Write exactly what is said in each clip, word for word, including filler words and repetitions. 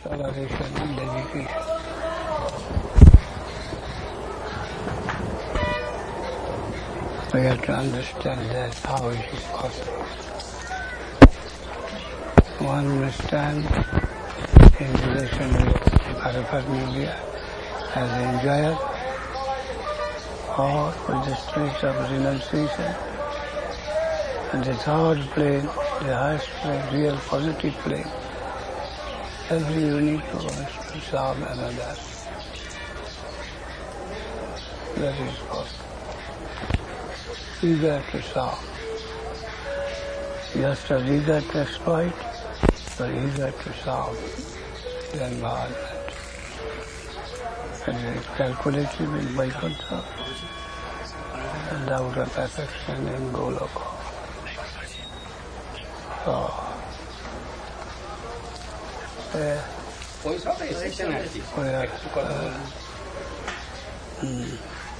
toleration and dedication. We have to understand that how it is possible. One must stand in relation with paraphernalia as an enjoyer or with the streets of renunciation. And the third plane, the highest plane, real positive plane, every unit wants to serve another. That is possible. Eager to serve. Just as eager to exploit, but eager to serve the environment. And calculative in Vaikuntha and outer perfection in Goloka. So, uh, we are, uh, mm,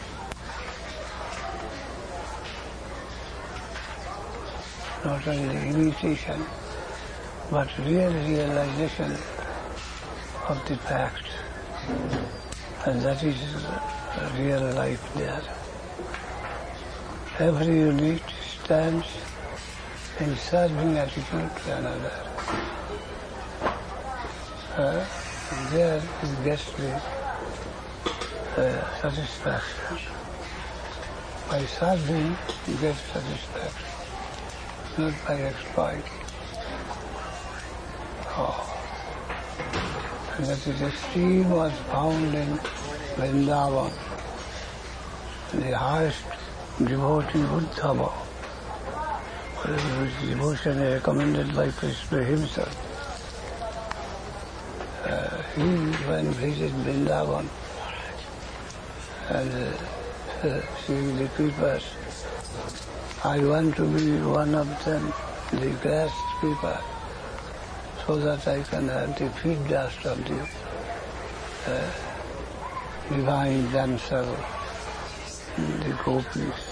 not only imitation, but real realization of the fact, and that is real life there. Every unit stands in serving attitude to another. Uh, there it gets the uh, satisfaction. By serving, you get satisfaction, not by exploiting. Oh. And that is extreme was found in Vrindavan, the highest devotee Uddhava, which devotion is recommended by Krishna himself. Uh, he when visited Vrindavan and uh, uh, seeing the creepers, I want to be one of them, the grass creeper, so that I can have the feed dust of the uh, divine themselves, the gopis.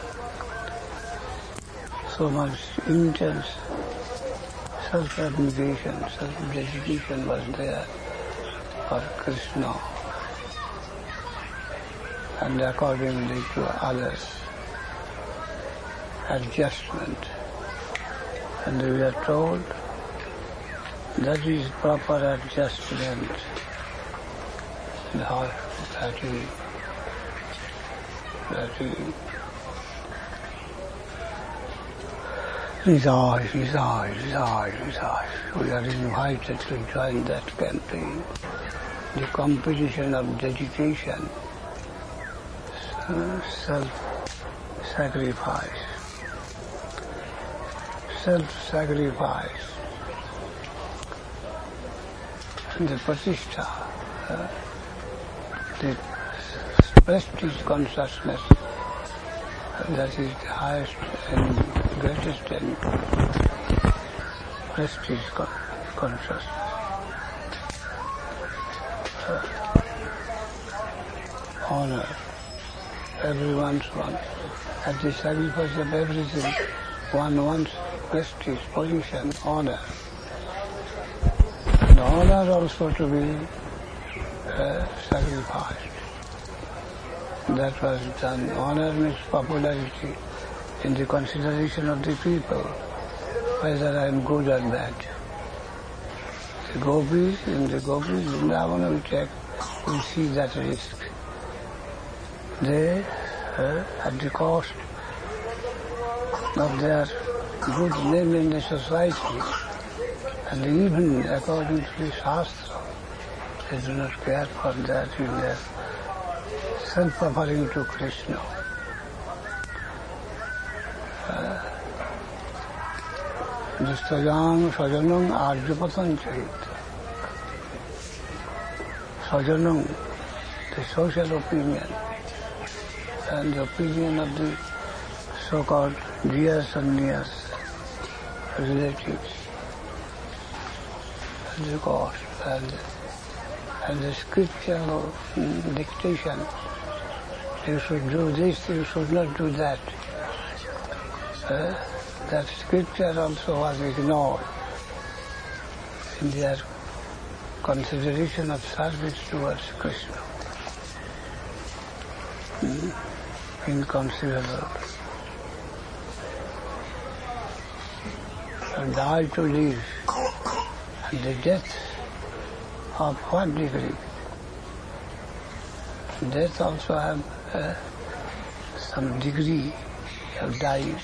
So much intense self-abnegation, self-dedication was there for Krishna, and accordingly to others, adjustment. And we are told that is proper adjustment. How that is, that is, reside, reside, reside, reside. We are invited to join that campaign. The competition of dedication, self-sacrifice, self-sacrifice, and the pratishtha, uh, the prestige consciousness, that is the highest and greatest and prestige consciousness. Uh, honor, everyone's one. At the sacrifice of everything, one wants prestige, position, honor. And honor also to be uh, sacrificed. That was done. Honor means popularity in the consideration of the people, whether I am good or bad. The gopis, in the gopis, Vrindavan, we check, we see that risk. They, uh, at the cost of their good name in the society, and even according to the Shastra, they do not care for that in their self-offering to Krishna. Justajam sajanam arjapatan chait. Sajanam, the social opinion, and the opinion of the so-called dear sannyas, relatives, and the cost, and, and the scriptural dictation. You should do this, you should not do that. Uh, that scripture also was ignored in their consideration of service towards Krishna. Hmm? Inconceivable. So die to live. And the death of what degree? Death also have uh, some degree of dying.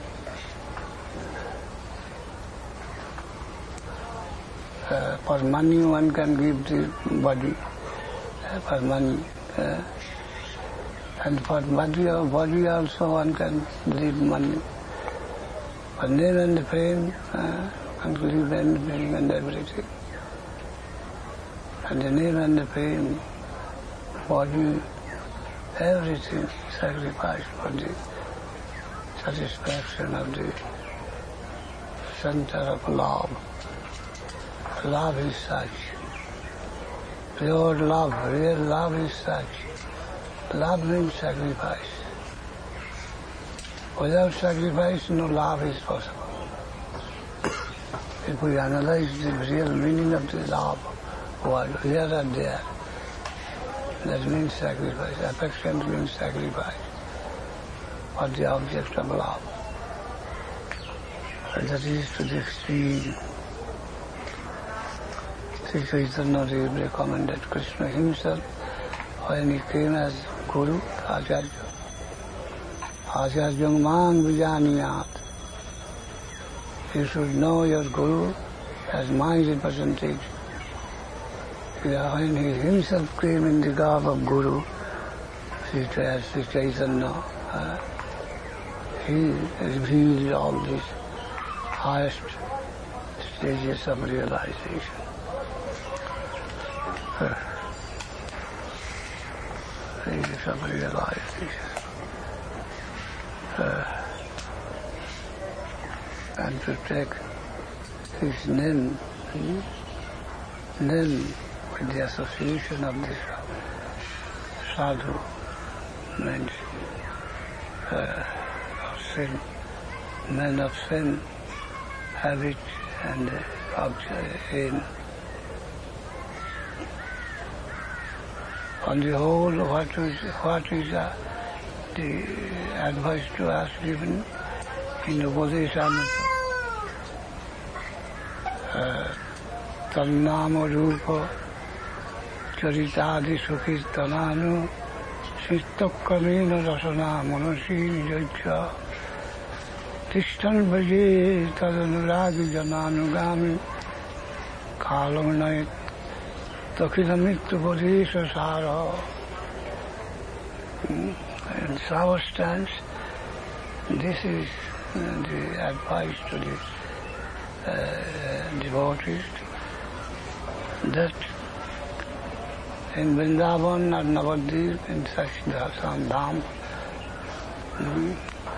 Uh, for money one can give the body, uh, for money. Uh, and for body, body also one can leave money. For name and fame, uh, one can leave anything and everything. And the name and the fame, body, everything sacrificed for the satisfaction of the center of love. Love is such. Pure love, real love is such. Love means sacrifice. Without sacrifice, no love is possible. If we analyze the real meaning of the love, word here and there, that means sacrifice. Affection means sacrifice for the object of love. And that is to the extreme. Sri Chaitanya Dev recommended Krishna himself when he came as Guru, Acharya. Acharyam mang vijaniyat. You should know your Guru as my representative. When he himself came in the garb of Guru, Sri Chaitanya, uh, he revealed all these highest stages of realization. Uh, stages of realization. Uh, and to take his name, hmm? name with the association of this sadhu means uh, sin, men of sin, habit and object in. On the whole, what is, what is uh, the advice to us given in the Bodhisamutta? Tannama rupa charitadi sukirtananu sittokkamena rasana manasi nijajja tishtan bhaje tadanuragi jananugami kalam Takinamittu bodhisa sara. In our stance, this is uh, the advice to the uh, devotees that in Vrindavan or Navadvip, in such some dham, mm,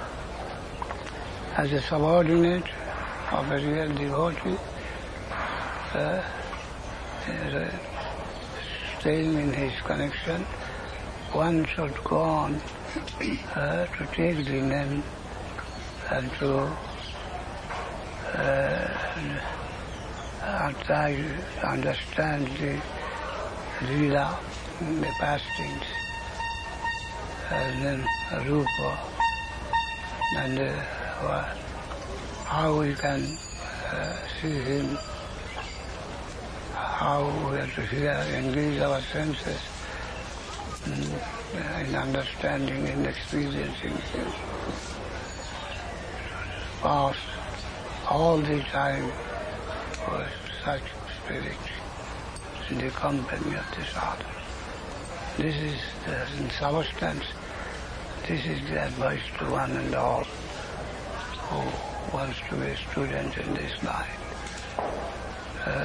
as a subordinate of a real devotee, uh, is, uh, staying in his connection, one should go on uh, to take the name and to uh, try to understand the lila, the pastings, and then rupa, and uh, how we can uh, see him, how we have to hear, engage our senses mm, in understanding and experiencing him. Pass all the time for such spirit in the company of the sadhu. This is the, in substance, this is the advice to one and all who wants to be a student in this line. Uh,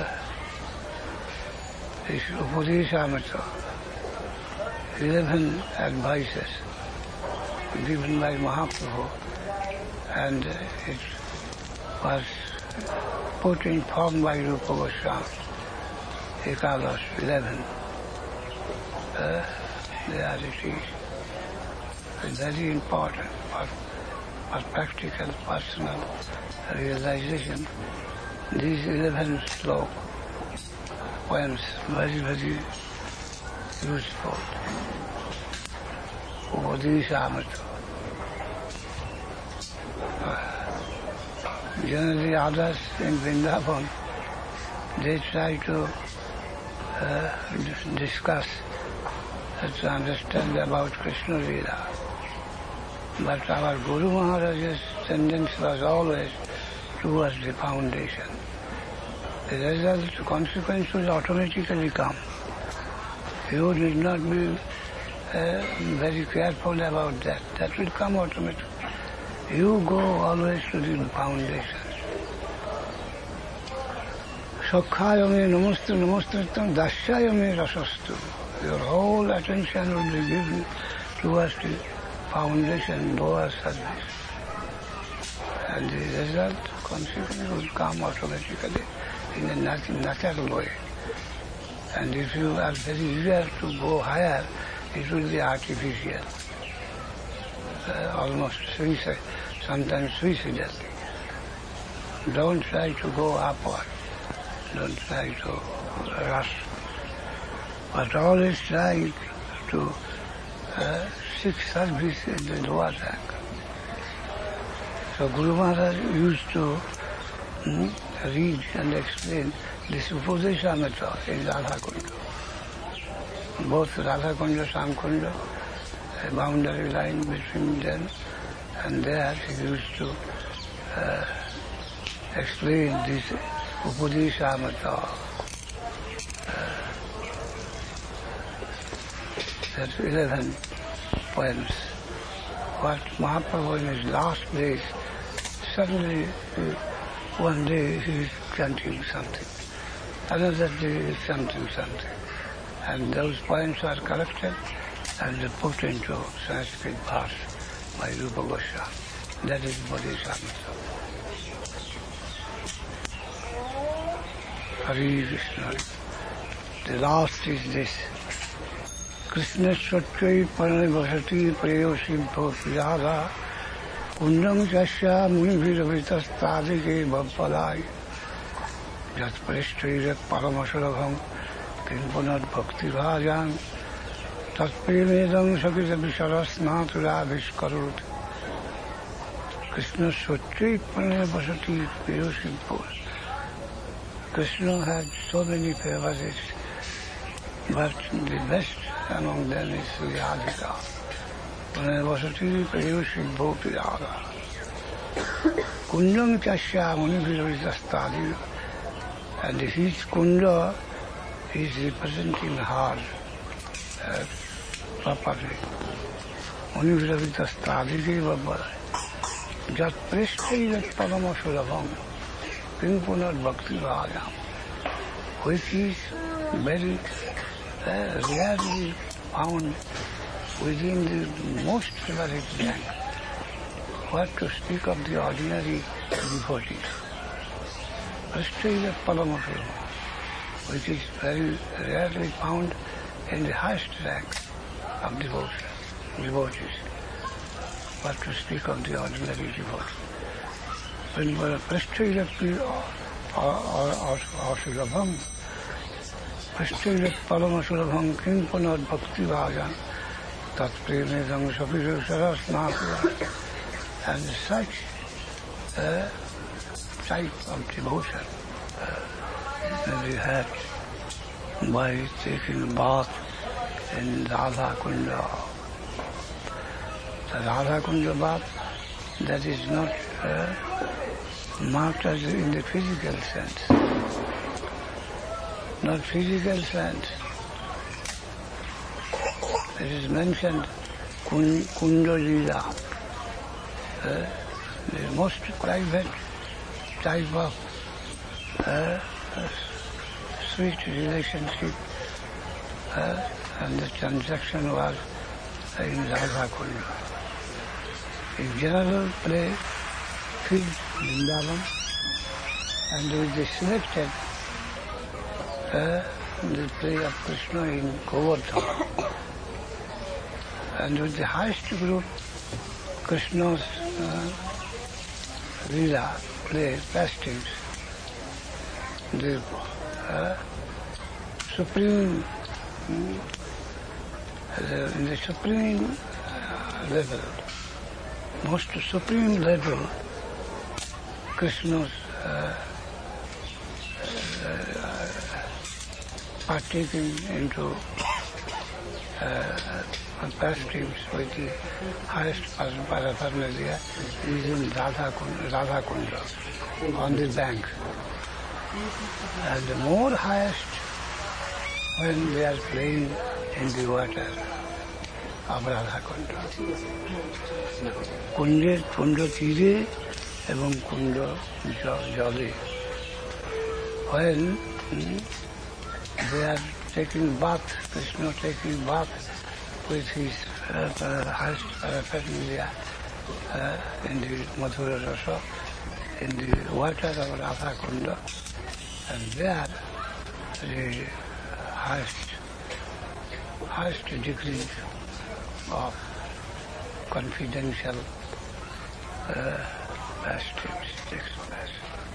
This Upadeshamrita, eleven advices given by Mahaprabhu, and it was put in form by Rupa Goswami, Ekadash, eleven. Uh, there it is. It's very important for, for practical, personal realization. These eleven slokas poems, very, very useful. Upadeshamrita. Generally others in Vrindavan, they try to uh, discuss, uh, to understand about Krishna Lila. But our Guru Maharaj's tendency was always towards the foundation. The result, the consequence will automatically come. You need not be uh, very careful about that. That will come automatically. You go always to the foundation. Sakhayame namastu namastritam dasyayame rasastu. Your whole attention will be given towards the foundation, lower service. And the result, consequence will come automatically in a natural way. And if you are very eager to go higher, it will be artificial, uh, almost suicide, sometimes suicidal. Don't try to go upward. Don't try to rush. But always try to uh, seek service in the lower rank. So Guru Maharaj used to hmm, read and explain this Upadeshamrita in Radha Kunda. Both Radha Kunda, Sham Kunda, a boundary line between them, and there he used to uh, explain this Upadeshamrita. Uh, that's eleven poems. What Mahaprabhu in his last days, suddenly uh, one day he is chanting something, another day he is chanting something. And those poems are collected and put into Sanskrit verse by Rupa Goswami. That is Upadeshamrita. Hare Krishna. The last is this. Krishna Satyai Parane Vasati Prayosim Bhotiyada Kundam Chasya Munibhiravitas Tadike Bhappalai Jat Prishtaire Paramasarabham Kinpanat Bhakti Bhajan Tat Premedam Sakita Visharas Natura Vishkarut Krishna Satyai Parane Vasati Prayosim Bhotiyada. Krishna had so many favorites, but the best among them is Radhika. Vasati Prayushi Bhoti Radha. Kundam Chasya Munibhiravitas. And each kunda is representing her uh, properly. Munibhiravitas Tadike Bhappalai. Jat Prishtaire Paramasarabham Kinpunat Bhakti Bhajam, which is very uh, rarely found within the most favorite rank. What to speak of the ordinary devotees? Prishtaire Paramasarabham, which is very rarely found in the highest rank of devotion, devotees. What to speak of the ordinary devotees? When we are Prishtaire Paramasarabham, Prishtaire Paramasarabham Kinpanat Bhakti Bhajan Tat Premedam Sakita Visharas Natura. And such uh, type of devotion uh, may be had by taking a bath in Radha Kunda. The Radha Kunda bath, that is not uh, marked as in the physical sense. Not physical sense. It is mentioned Kunda Lila. Uh, the most private type of uh, uh, sweet relationship uh, and the transaction was in Radha Kunda. In general play field Vrindavan, and with the selected uh, the play of Krishna in Govardhan, and with the highest group Krishna's uh, Leela play pastimes, the uh, supreme, mm, the, in the supreme uh, level, most supreme level, Krishna's uh, uh, partaking into uh, pastimes with the highest paraphernalia is in Radha Kunda, Radha Kunda, on the bank. And the more highest when they are playing in the water of Radha Kunda. Kunde, Kunda Tire, এবং কুণ্ড জলে when mm, they are taking bath, Krishna taking bath with his uh, uh, highest paraphernalia uh, in the Madhura Rasa, in the water of Radha Kunda, and there the highest, highest degree of confidential uh, pastimes takes place.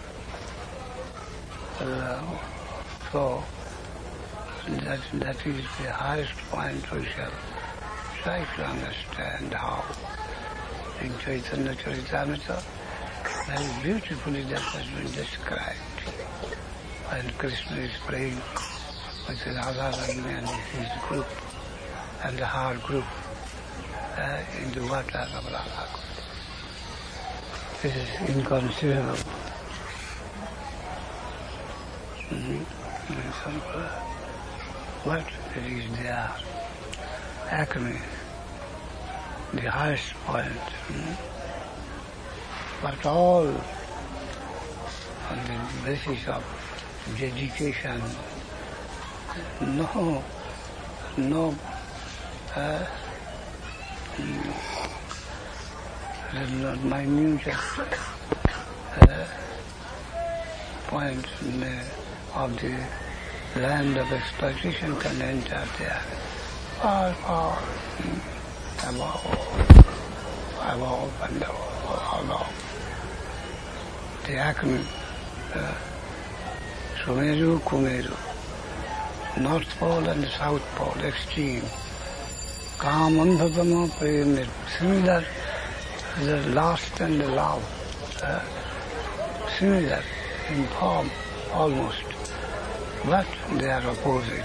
Uh, so that, that is the highest point we shall try to understand how in Chaitanya Charitamrita very beautifully that has been described. When Krishna is praying with Radharani and his group and her group uh, in the water of Radha Kunda. This is inconceivable. Mm-hmm. But it is there, acme, the highest point. Mm-hmm. But all on the basis of dedication, no, no, uh, mm, not minute uh, point of the land of exploitation can enter there. Far, far above, above and above. The acme, uh, Sumeru, Kumeru, North Pole and South Pole, extreme. Kamandhatama Prem, similar. The lust and the love, uh, similar in form almost, but they are opposite.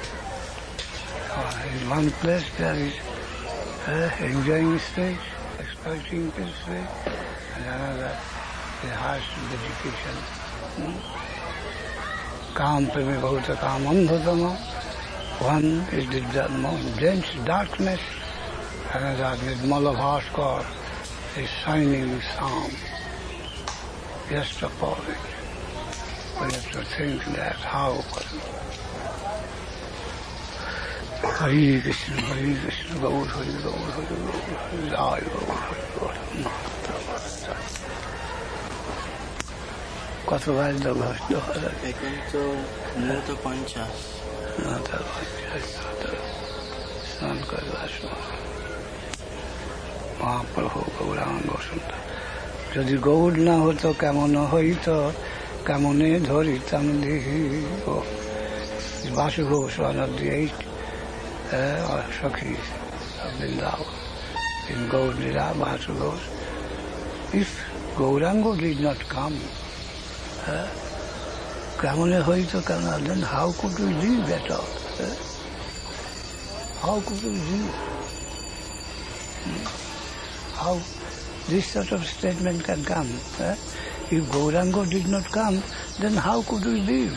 Uh, in one place there is uh, enjoying stage, exploiting stage, and another the highest dedication. Kam premi bhauta kam andhatama. One is the most dense darkness, another nirmala bhaskar, a shining psalm. Just above it. We have to think that how. Hare Krishna, Hare Krishna, Gaur Hare, Gaur Hare, Gaur Hare, Jai Gaur Hare, Gaur Hare. কত বার দগ্ধ হলো? এখন তো নূত পঞ্চাশ। নূত পঞ্চাশ স্নান করবার সময় মহাপ্রভু গৌরাঙ্গ সুন্দর। যদি গৌর না হতো কেমন হইত, কেমনে ধরিতাম দেহি। Vasu Ghosh, one of the eight uh, Sakhis of Vrindavan. In Gaur Lila, Vasu Ghosh. If Gauranga did not come, Kamane Hoita Kana, then how could we live at all? Uh, how could we live? Hmm? How this sort of statement can come? Uh, if Gauranga did not come, then how could we live?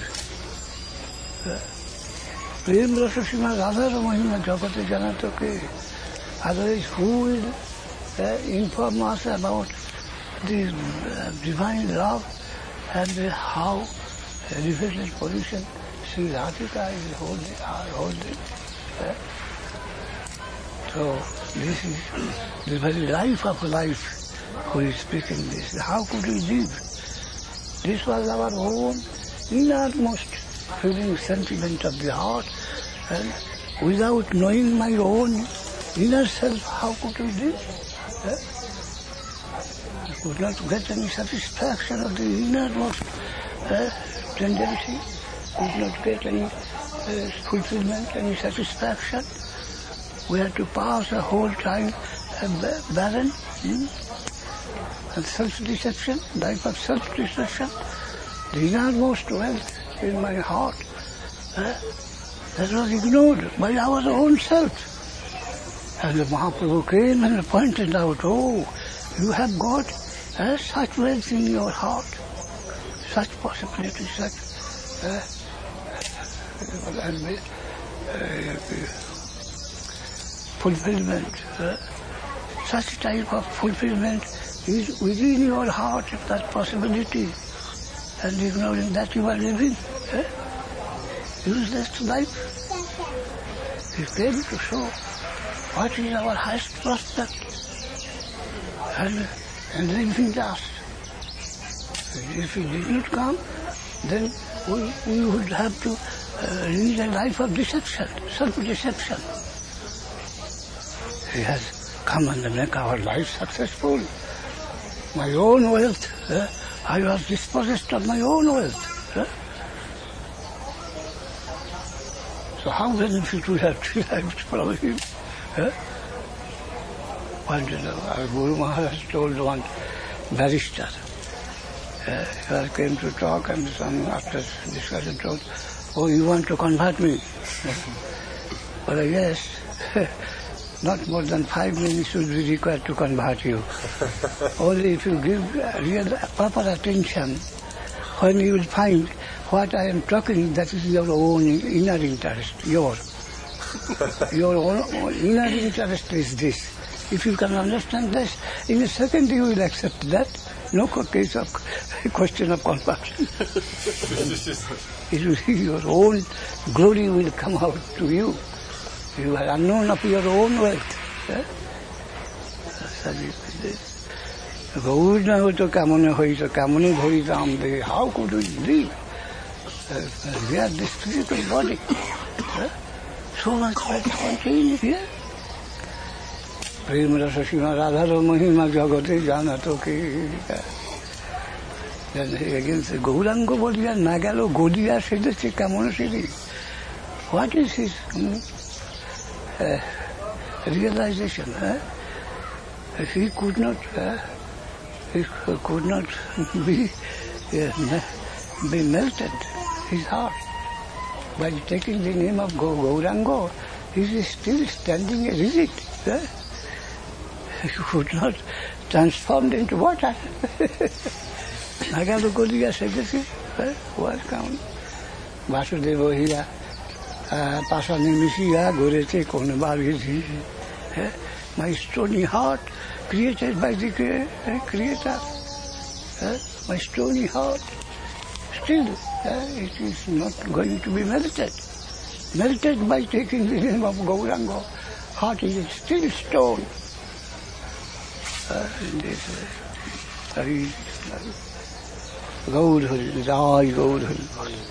Prem Rasa Sima Radha Mahima Jagate Janatoke. Otherwise, who will uh, inform us about this uh, divine love and the, how elevated position Sri Radhika is holding? Are holding. Uh, so, this is the very life of life who is speaking this. How could we live? This was our own innermost feeling, sentiment of the heart, and without knowing my own inner self, how could we live? Eh? I could not get any satisfaction of the innermost eh, tendency, could not get any uh, fulfillment, any satisfaction. We have to pass the whole time uh, barren hmm? and self-deception, life of self-deception. The innermost wealth in my heart uh, that was ignored by our own self. And the Mahaprabhu came and pointed out, oh, you have got uh, such wealth in your heart, such possibilities, such uh, and, uh, fulfillment. Uh, such type of fulfillment is within your heart, that possibility. And ignoring that you are living uh, useless life. He came to show what is our highest prospect and, and living dust. If he did not come, then we, we would have to uh, lead a life of deception, self-deception. He has come and make our life successful. My own wealth, uh, I was dispossessed of my own wealth. Uh. So how benefit we have derived from him? Huh? One day, our Guru Maharaj told one barrister, uh, he came to talk and some after discussion told, oh, you want to convert me? But I guess not more than five minutes will be required to convert you. Only if you give real proper attention, when you will find what I am talking, that is your own inner interest, yours. Your own inner interest is this. If you can understand this, in a second you will accept that. No case of question of conversion. It will be your own glory will come out to you. You are unknown of your own wealth. Eh? Gaur na ho to kamone hoi to kamone bhori ram de. How could we live? Uh, we are this physical body. Eh? So much wealth contained here. Prem rasa sima radharo mahima jagate janato ki. Then again say, Gaurango boliya nagalo godiya sedeche kamone sedi. What is his hmm, uh, realization? Eh? He could not, uh, he could not be uh, be melted. His heart. By taking the name of Gaurango, he is still standing rigid. Eh? He could not transform into water. Nagalo Godiya said this, what count? Vasudeva Hira, Pasani Misiya, Gorete Konabhavi. My stony heart, created by the Creator. My stony heart. Still, uh, it is not going to be melted. Melted by taking the name of Gaurango. Heart is still stone. Uh, this, uh, Gaur Hari, Jai Gaur Hari.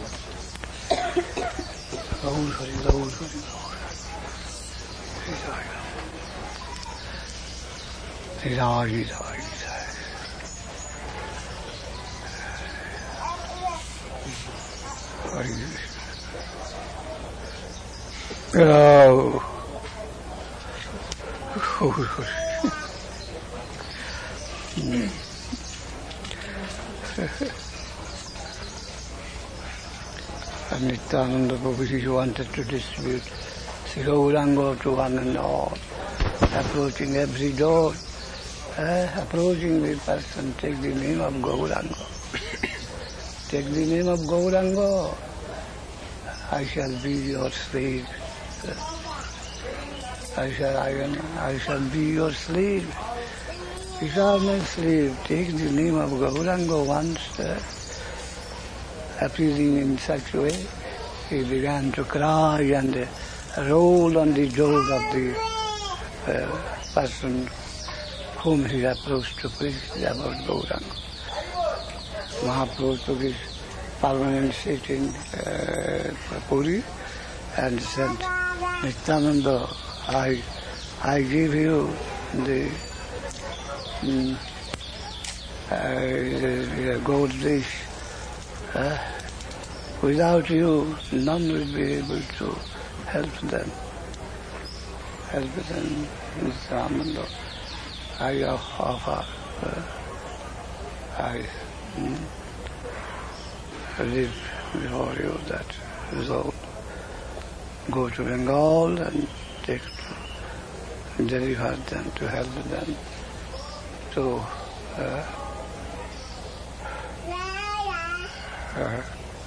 Gaur Hari, Gaur Hari, Gaur Hari. Jai, Jai. Oh. Oh. And Nityananda Prabhu, he wanted to distribute Sri Gaurango to one and all, approaching every door, uh, approaching the person, take the name of Gaurango. Take the name of Gaurango, I shall be your slave. I shall, I, am, I shall be your slave. Eternal slave. Take the name of Gaurango once, uh, appearing in such a way, he began to cry and uh, roll on the door of the uh, person whom he approached to preach about Gaurango. Mahaprabhu took his permanent seat in uh, Puri and said, Nityananda, I, I give you the, um, uh, the, the gold dish uh, Without you, none will be able to help them. Help them, Mister Ramanda. I offer, uh, I mm, live before you that resolve. Go to Bengal and take to deliver them, to help them, to uh, uh,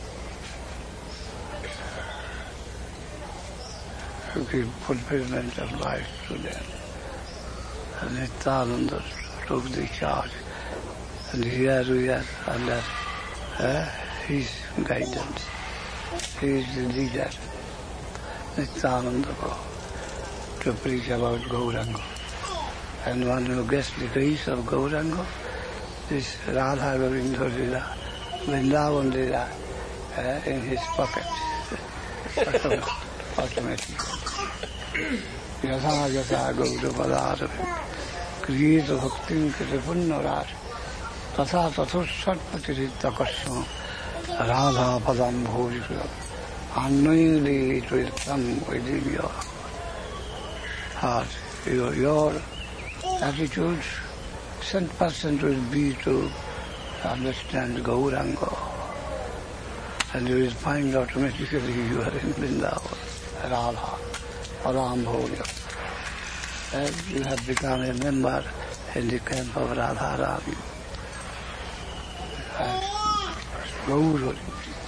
to give fulfillment of life to them. And Nityananda took the charge. And here we are under uh, his guidance. He is the leader, Nityananda, to preach about Gauranga. And one who gets the grace of Gauranga, this Radha Govinda Lila, Vrindavan Lila, uh, in his pocket, automatically. Yatha yatha Gaura Padara, Kriyeta Bhaktim Kiripunnarat, Tatha Tathusat Patirita Kasma, Radha Padam Bhojika. Unknowingly it will come within your heart. Your, your attitude, cent percent will be to understand Gauranga. And you will find automatically you are in Vrindavan, Radha, Padam Bhoja. And you have become a member in the camp of Radharani. Gauranga.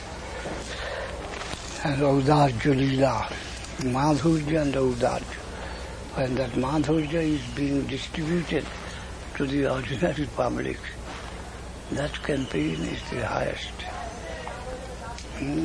And Audarja Lila, Madhurja and Audarja. When that Madhurja is being distributed to the ordinary public, that campaign is the highest. Hmm?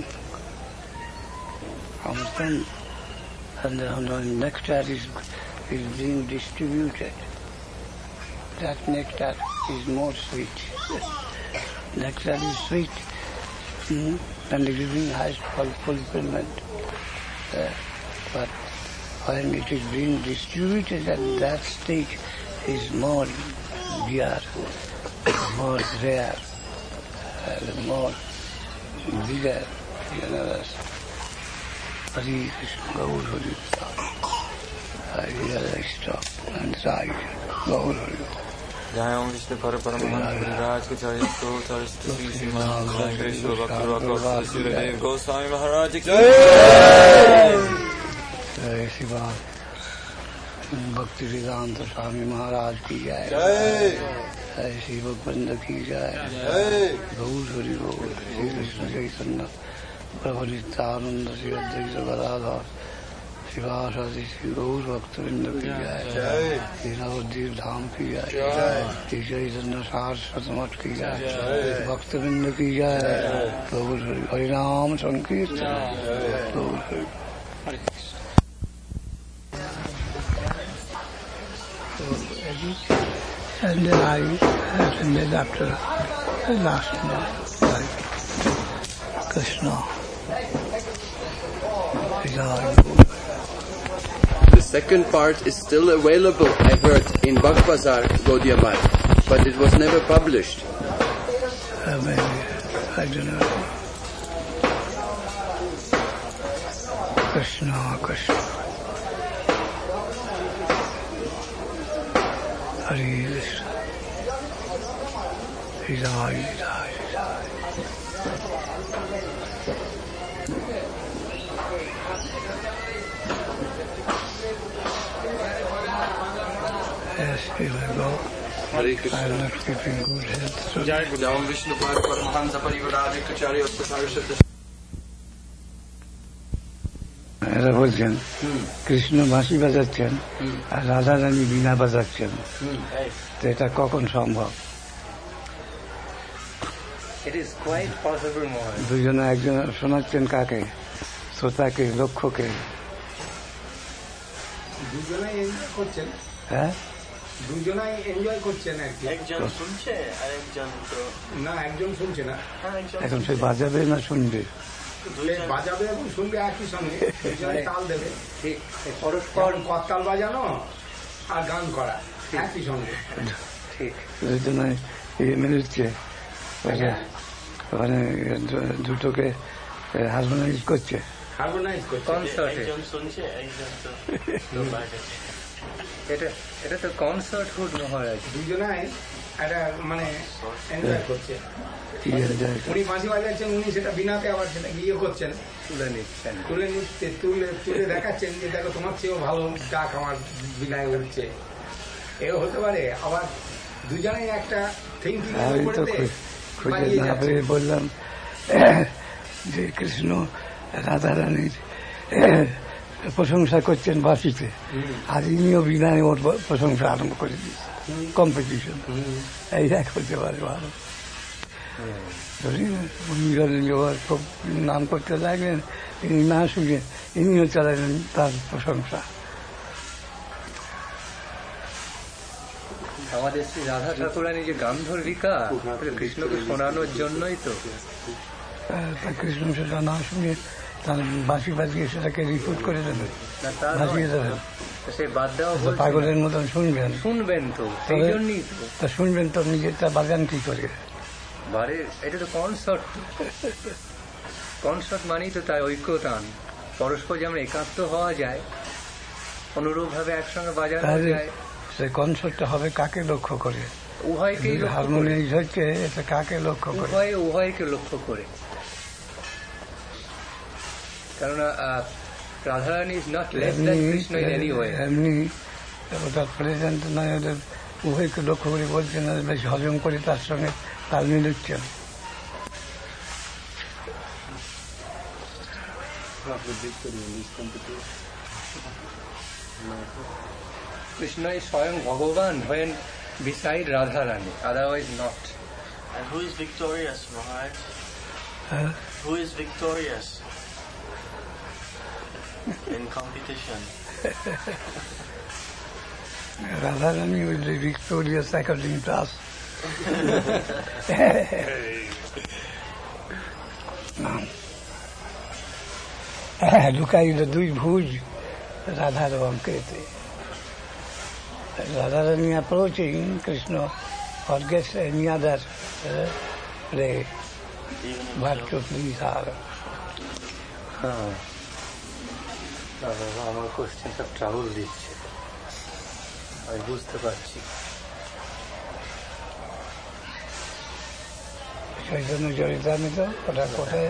Understand? And the nectar is, is being distributed. That nectar is more sweet. Nectar is sweet. Hmm? And giving highest fulfillment. Uh, but when it is being distributed at that stage, is more dear, more rare, and more bigger, generous. Hari Krishna, Gaur Hari Krishna. Here I stop and say, Gaur Hari. Jai Om Vishnu Paraparamaham Giriraj Kacharya Kacharya Stuti Srimad Venkateshwara Bhakti Suradev Goswami Maharaj Ki Jai. Jai Shiva Bhakti Vedanta Swami Maharaj Ki Jai. Jai Shiva Bhakti Ki Jai. Gaur Hari Gaur Shri Krishna Chaitanya Prabhu Nityananda Shri Advaita Gadadhar Shivasadi Shri Gaur Bhaktivinoda Ki Jai. Shri Navadvip Dham Ki Jai. Shri Chaitanya Saraswati Math Ki Jai. Bhaktivinoda Ki Jai. Gaur Hari Harinam Sankirtan. Gaur Hari. And then I attended after the last month, like Krishna. The second part is still available, I heard, in Baghbazar, Gaudiya Math, but it was never published. Uh, maybe, I don't know. Krishna, Krishna. Hare Krishna. Hare Hare. Yes, here we go. Hare Krishna. I'm not keeping good health. So Jai Om Vishnu Paraparamaham Parivaraj Kacharya Kacharya এরা বলছেন কৃষ্ণ বাঁশি বাজাচ্ছেন আর রাধা রানী বীণা বাজাচ্ছেন, তো এটা কখন সম্ভব? দুজনে একজন শোনাচ্ছেন কাকে? শ্রোতাকে, লক্ষ্যকে? দুজনেই এনজয় করছেন। হ্যাঁ, দুজনেই এনজয় করছেন আর কি। একজন শুনছে আর একজন তো না, একজন শুনছে না। এখন সে বাজাবে না শুনবে? বাজাবে এবং শুনবে একই সঙ্গে, দুজনে তাল দেবে। ঠিক, পরস্পর করতাল বাজানো আর গান করা একই সঙ্গে। ঠিক, দুজনে ইয়ে মিলছে, ওখানে দুটোকে হারমোনাইজ করছে, হারমোনাইজ করছে। কনসার্টে একজন শুনছে একজন তো লোক বাইরে। এটা এটা তো কনসার্ট হুড মহারাজ। দুজনাই একটা মানে এনজয় করছে। কি এনজয় করে। উনি বাঁশি বাজাচ্ছেন, উনি সেটা বিনাতে আবার সেটা ইয়ে করছেন, তুলে নিচ্ছেন। তুলে নিচ্ছে, তুলে তুলে দেখাচ্ছেন যে দেখো তোমার চেয়েও ভালো ডাক আমার বিনায় উঠছে। এও হতে পারে। আবার দুজনেই একটা থিঙ্কিং আমি তো খুঁজে না পেয়ে বললাম যে কৃষ্ণ রাধারানীর প্রশংসা করছেন বাঁশিতে, আর ইনিও বিনায় ওর প্রশংসা আরম্ভ করে দিয়েছে, কম্পিটিশন। এই এক হতে পারে ভালো। খুব নাম করতে লাগলেন, তিনি না শুনে ইনিও চালালেন তার প্রশংসা। আমাদের শ্রী রাধা ঠাকুরানী যে গান্ধর্বিকা, কৃষ্ণকে শোনানোর জন্যই তো। কৃষ্ণ সেটা না শুনে তার বাঁশি বাজিয়ে সেটাকে রিপোর্ট করে দেবেন, ভাসিয়ে দেবেন। সে বাদ দেওয়া পাগলের মতন শুনবেন, শুনবেন তো, সেই জন্যই তো শুনবেন তো, নিজেরটা বাজান কি করে। বারে এটা তো কনসার্ট, কনসার্ট মানেই তো তাই ঐক্যতান, পরস্পর যেমন একাত্ম হওয়া যায়, অনুরূপ ভাবে একসঙ্গে বাজানো যায়। সেই কনসার্টটা হবে কাকে লক্ষ্য করে? উভয়কেই। হারমোনিয়াম হচ্ছে এটা কাকে লক্ষ্য করে? উভয় উভয়কে লক্ষ্য করে। কেননা Radharani is not less than Krishna in any way. এমনি ওটা প্রেজেন্ট নয়, ওদের উভয়কে লক্ষ্য করে বলছেন, বেশ হজম করে তার সঙ্গে তাল মিলুচ্ছেন। Krishna is Swayam Bhagavan when beside Radharani, otherwise not. And who is victorious, Maharaj? Huh? Who is victorious in competition? Radharani will be victorious according to us. লুকাইল দুই ভুজ রাধার অঙ্কেতে। Radharani approaching Krishna forgets any other uh, play, but to please her. আমার কোশ্চেনটা travel দিচ্ছে, আমি বুঝতে পারছি। চৈতন্য চরিতামৃত ওটা কোথায়?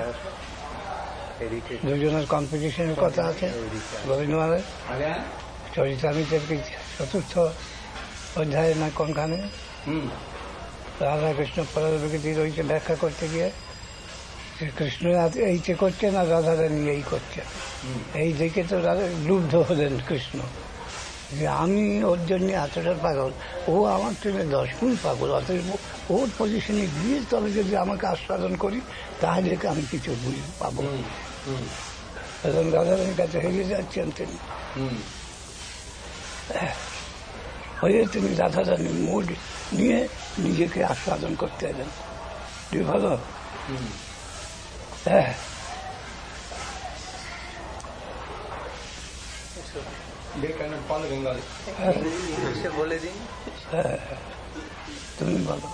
দুজনের কম্পিটিশনের কথা আছে গোবিন্দ মহারাজ। চরিতামৃতের কি চতুর্থ অধ্যায় না কোনখানে? রাধা কৃষ্ণ পরবিকৃতির ওইকে ব্যাখ্যা করতে গিয়ে কৃষ্ণ এইটা করছেন আর রাধারানী এই করছেন, এই দেখে তো লুব্ধ হলেন কৃষ্ণ যে আমি ওর জন্য এতটা পাগল, ও আমার থেকে দশ গুণ পাগল, অতএব ওর পজিশনে গিয়ে তবে যদি আমাকে আস্বাদন করি তাহলে আমি কিছু বুঝ পাবো। এবং রাধারানীর কাছে হেরে যাচ্ছেন তিনি, হয়ে তিনি রাধারানীর মুড নিয়ে নিজেকে আস্বাদন করতে এলেন। ভালো হ্যাঁ, বলে দিন, তুমি বলো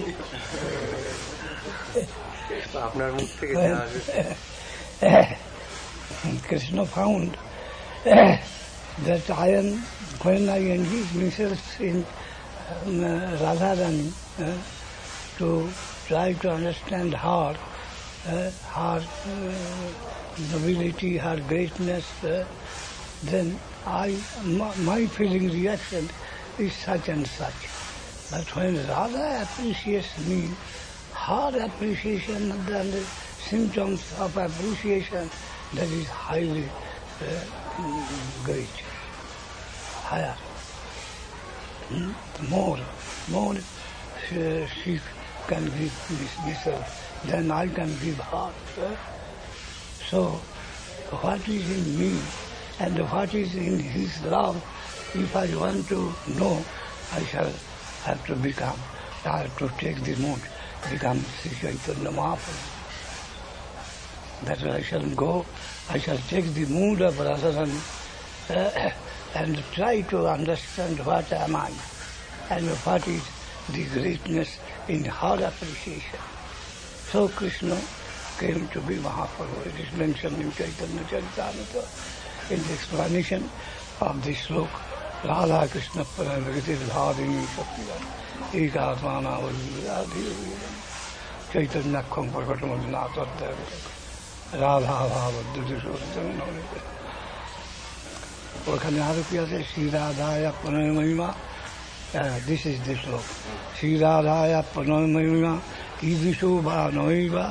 আপনার মুখ থেকে। Krishna found that I am, when I engage myself in um, Radharani uh, to try to understand her, uh, her uh, nobility, her greatness, uh, then I, my, my feeling reaction is such and such. But when Radha appreciates me, her appreciation and the symptoms of appreciation, that is highly uh, great, higher, hmm? more, more uh, she can give myself than I can give her. Uh? So, what is in me and what is in his love, if I want to know, I shall have to become, I have to take the mood, become Sri Chaitanya Mahaprabhu. That I shall go, I shall take the mood of Radharani uh, and try to understand what am I and what is the greatness in her appreciation. So Krishna came to be Mahaprabhu. It is mentioned in Chaitanya Charitamrita in the explanation of this sloka. Radha Krishna Paramagati Dhadini Shaktiya Eka Atmana Vajradhi Chaitanya Kham Prakatamajana Tattva Radha Bhava Dudishodhan. ওখানে আরো কি আছে শ্রী রাধায় প্রণয় মহিমা this is this shloka Shri রাধায় প্রণয় মহিমা কীদৃশো বা নৈবা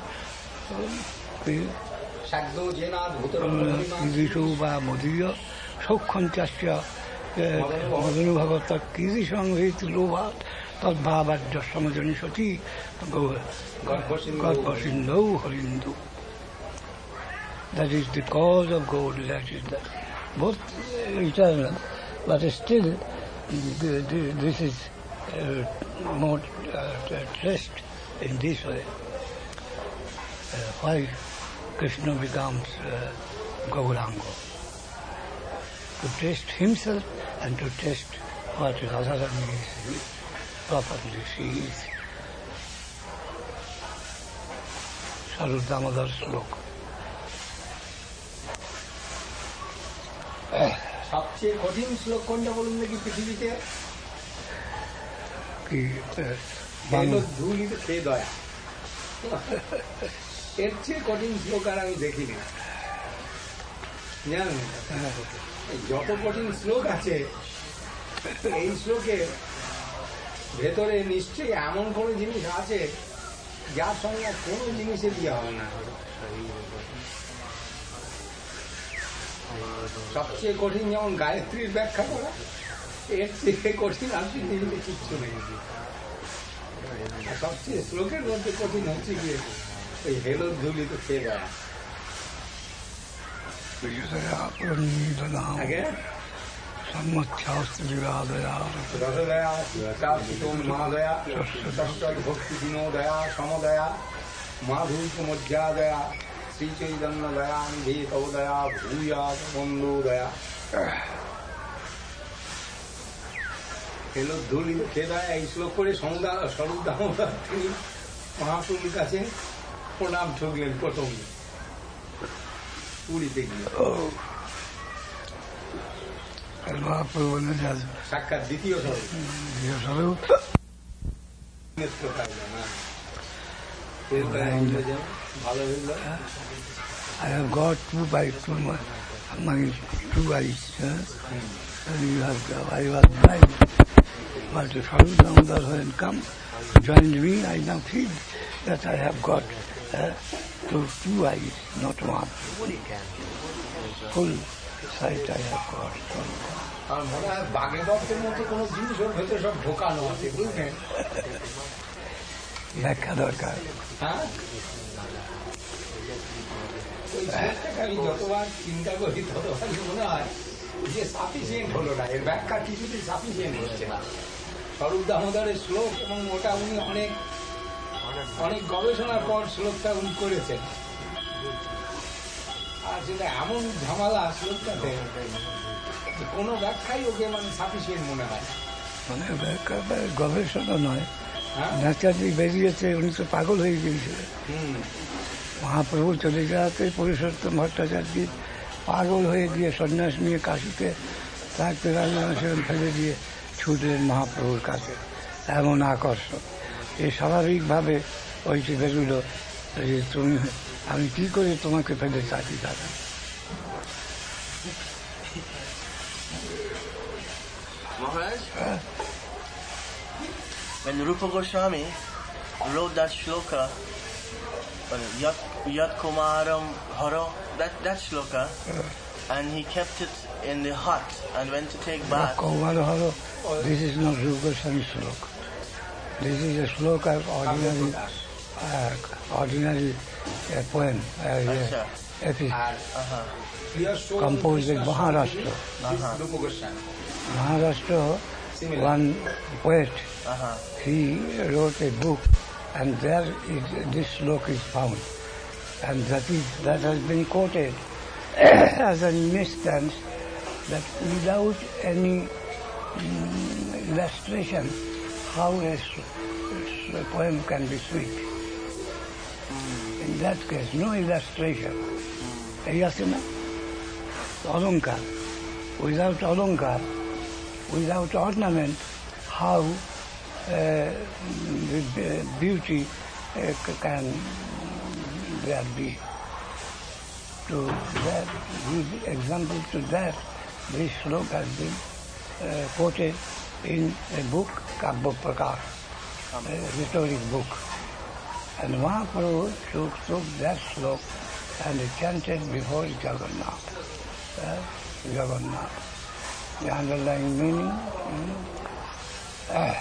কীদৃশো বা মদীয় সৌক্ষন্ত্যাস্য মদনুভবত কীদৃশংহিত লোভাত তদ্ভাবাদ্য সমজনী সতী গর্ভসিন্ধৌ হরিন্দু. That is the cause of gold, that is that. Both eternal, but still this is uh, more uh, traced in this way. Uh, why Krishna becomes uh, Gauranga? To test himself and to test what Radharani is properly. She is Sarut Damodar Sloka. সবচেয়ে কঠিন শ্লোক কোনটা বলুন নাকি পৃথিবীতে? ধুলিত খেয়ে দয়া, এর চেয়ে কঠিন শ্লোক আর আমি দেখিনি। জানেন যত কঠিন শ্লোক আছে এই শ্লোকে ভেতরে নিশ্চয়ই এমন কোন জিনিস আছে যার সঙ্গে কোনো জিনিসে দিয়ে হবে না। সবচেয়ে কঠিন যেমন গায়ত্রীর ব্যাখ্যা করা, এর থেকে কঠিন আর পৃথিবীতে কিচ্ছু নেই। সবচেয়ে শ্লোকের মধ্যে কঠিন হচ্ছে গিয়ে ওই হেলো ধুলি তো খেয়ে দেয়। ভক্তি বিনোদয়া সমদয়া মাধুর্য মজ্জাদয়া শ্রী চৈতন্য দয়া নিধি তব দয়া ভূয়া বন্ধু দয়া। হেলো ধুলি খেয়ে দেয় এই শ্লোক করে সমুদায় স্বরূপ দামোদর তিনি মহাপ্রভুর কাছে প্রণাম ঠকলেন প্রথম পুরীতে গিয়ে। সাক্ষাৎ দ্বিতীয় স্বরূপ ভালো হইল। I have got two by two, my, my two eyes. Huh? And you have, I was blind. But the Sadhu Damodar has come, joined me. I now feel that I have got uh, those two eyes, not one. Full sight I have got. আমার মনে হয় বাঘের দত্তের মতো কোন জিনিস ওর ভেতরে সব ঢোকানো আছে, বুঝলেন? ব্যাখ্যা দরকার। হ্যাঁ, ওই জিনিসটাকে আমি যতবার চিন্তা করি ততবারই মনে হয় যে সাফিসিয়েন্ট হলো না, এর ব্যাখ্যা কিছুতেই সাফিসিয়েন্ট হচ্ছে না। স্বরূপ দামোদরের শ্লোক এবং ওটা উনি অনেক অনেক গবেষণার পর শ্লোকটা উনি করেছেন, আর সেটা এমন ঝামেলা শ্লোকটাতে কোনো ব্যাখ্যাই ওকে মানে সাফিসিয়েন্ট মনে হয়। মানে ব্যাখ্যা গবেষণা নয়, ন্যাচারালি বেরিয়েছে। উনি তো পাগল হয়ে গিয়েছিলেন। মহাপ্রভু চলে যাওয়াতে পুরুষোত্তম ভট্টাচার্য পাগল হয়ে গিয়ে সন্ন্যাস নিয়ে কাশিতে থাকতে রাজনাথ ফেলে দিয়ে ছুটলেন মহাপ্রভুর কাছে। এমন আকর্ষণ এই স্বাভাবিকভাবে ওই যে বেরুল যে তুমি আমি কি করে তোমাকে ফেলে থাকি দাদা। Maharaj, when Rupa Goswami wrote that shloka, Yat, Yat Kumaram Haro, that, that shloka, and he kept it in the hut and went to take bath. Haro, this is not Rupa Goswami shloka. This is a shloka of ordinary, uh, ordinary uh, poem, uh, uh, epic, uh-huh. composed in Maharashtra. Uh-huh. Maharashtra, one poet, uh-huh. he wrote a book, and there is, this sloka is found, and that is that has been quoted as an instance that without any um, illustration, how a, a poem can be sweet. Mm. In in that case, no illustration. Yasina, Alankar. Without Alankar, without ornament, how uh, the beauty uh, can there be? To that, give example to that, this sloka has been uh, quoted in a book, Kabba Prakash, a rhetoric book. And Mahaprabhu took, took that sloka and he chanted before Jagannath. Uh, Jagannath. The underlying meaning, mm, uh,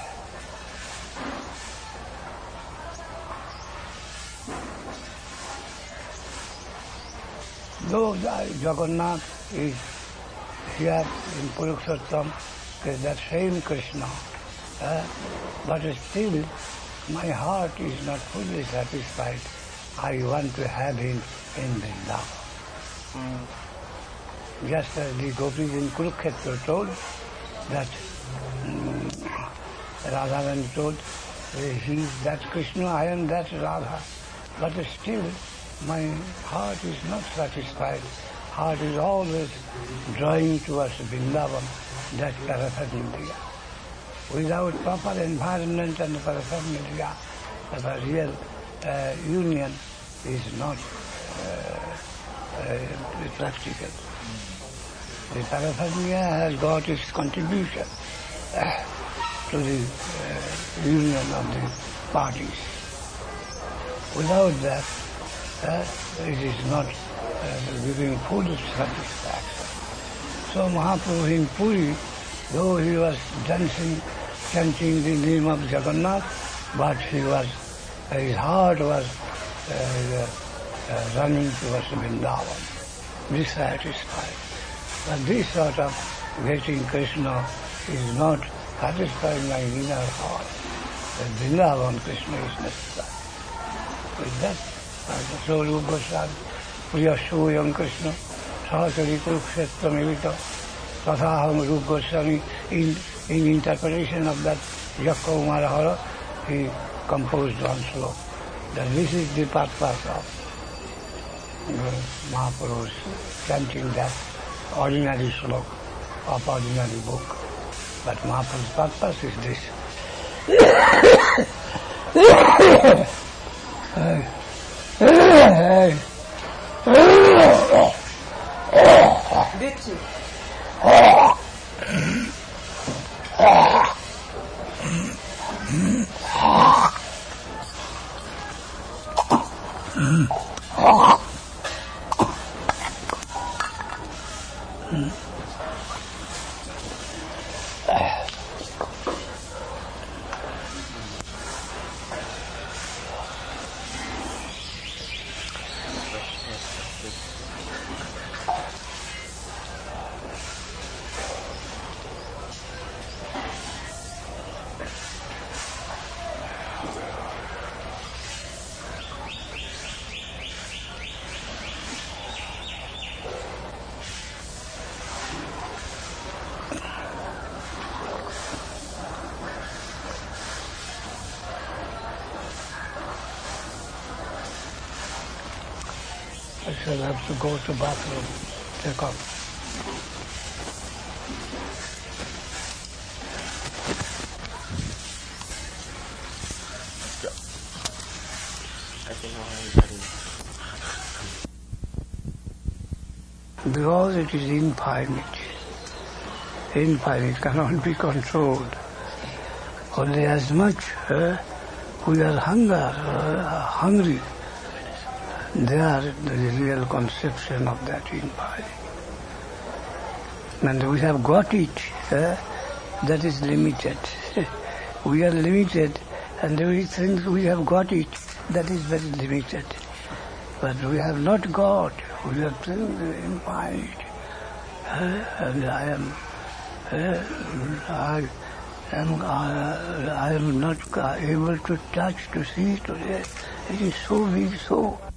though Jagannath is here in Purukshotam, that same Krishna, uh, but still my heart is not fully satisfied. I want to have him in Vrindavan. Mm. Just as the gopis in Kurukshetra told that um, Radharani told, he is that Krishna, I am that Radha. But still my heart is not satisfied. Heart is always drawing towards Vrindavan, that paraphernalia. Without proper environment and paraphernalia, the real uh, union is not uh, uh, practical. The paraphernalia has got its contribution uh, to the uh, union of the parties. Without that, uh, it is not uh, giving full satisfaction. So Mahaprabhu in Puri, though he was dancing, chanting the name of Jagannath, but he was, his heart was uh, uh, running towards Vrindavan, dissatisfied. But this sort of getting Krishna is not satisfying my inner heart. The Vrindavan Krishna is necessary. With that, so Rupa Goswami, Priyasoyam Krishna, Sahasari Kurukshetra Mivita, Tathaham Rupa Goswami, in, in interpretation of that Yakkaumara Hara, he composed one sloka. That this is the purpose of uh, Mahaprabhu's chanting that ordinary sloka of ordinary book. But Mahaprabhu's purpose is this. I shall have to go to bathroom, take off. Because it is infinite, infinite cannot be controlled. Only as much uh, we are hunger, uh, hungry, they are the real conception of that infinite. And we have got it, uh, that is limited. We are limited and we think we have got it, that is very limited. But we have not got, we are infinite. Uh, and I am, uh, I am, uh, I am not able to touch, to see, to hear. It is so big, so